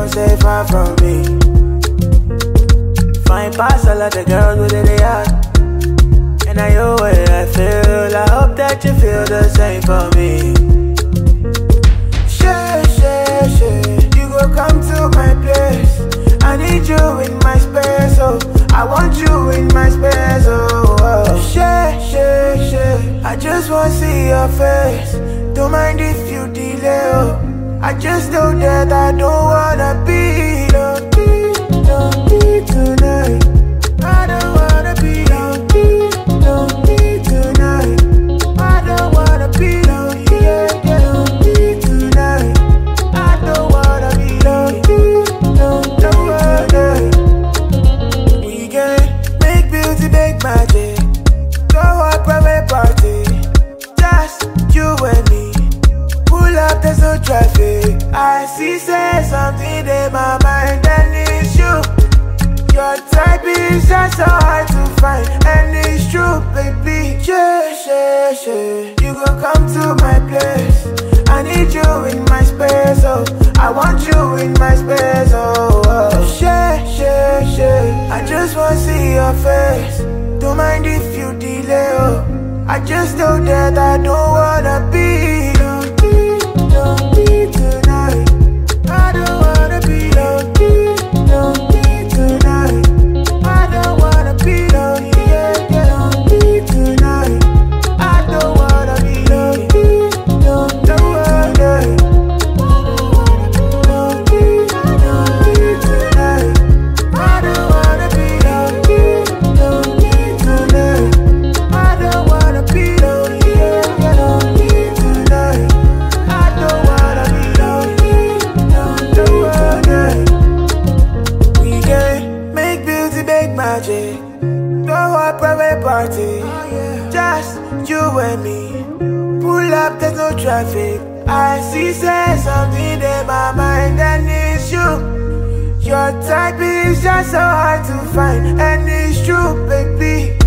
don't stay far from me. Fine past all of the girls with it out. And I know what I feel. I hope that you feel the same for me. You go come to my place. I need you in my space, oh. I want you in my space, oh, oh. I just wanna see your face. Don't mind if you delay, oh. I just know that I don't wanna be lonely tonight. I don't wanna be lonely tonight. I don't wanna be lonely, lonely tonight. I don't wanna be lonely, We can make beauty, make magic. Go a private party, just you and me. Pull up, there's no traffic. I see, say something in my mind, and it's you. Your type is just so hard to find, and it's true, baby. You gon' come to my place. I need you in my space, oh. I want you in my space, oh, oh. I just wanna see your face. Don't mind if you delay, oh. I just know that I don't wanna be lonely tonight. I don't wanna be lonely tonight. I don't wanna be lonely, lonely tonight. I don't wanna be lonely, lonely tonight. I don't wanna be lonely, lonely tonight. I don't wanna be lonely, lonely tonight. I don't wanna be lonely, lonely. We can make beauty, make magic. Go a private party, just you and me. Pull up, there's no traffic. I see, say something in my mind, and it's you. Your type is just so hard to find, and it's true, baby.